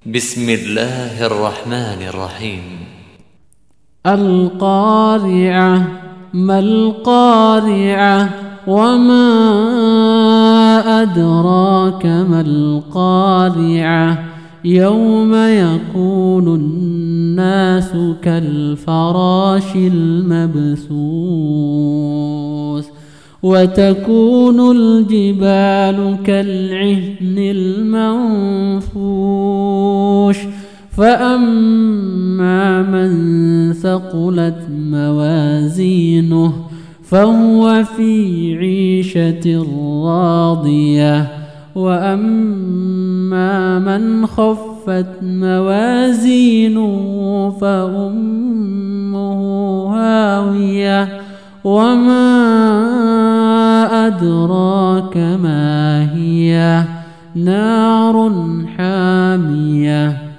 بسم الله الرحمن الرحيم. القارعة. ما القارعة؟ وما أدراك ما القارعة؟ يوم يكون الناس كالفراش المبثوث وتكون الجبال كالعهن المنفوش فأما من ثقلت موازينه فهو في عيشة راضية وأما من خفت موازينه فأمه هاوية وما أدراك ما هي نار حامية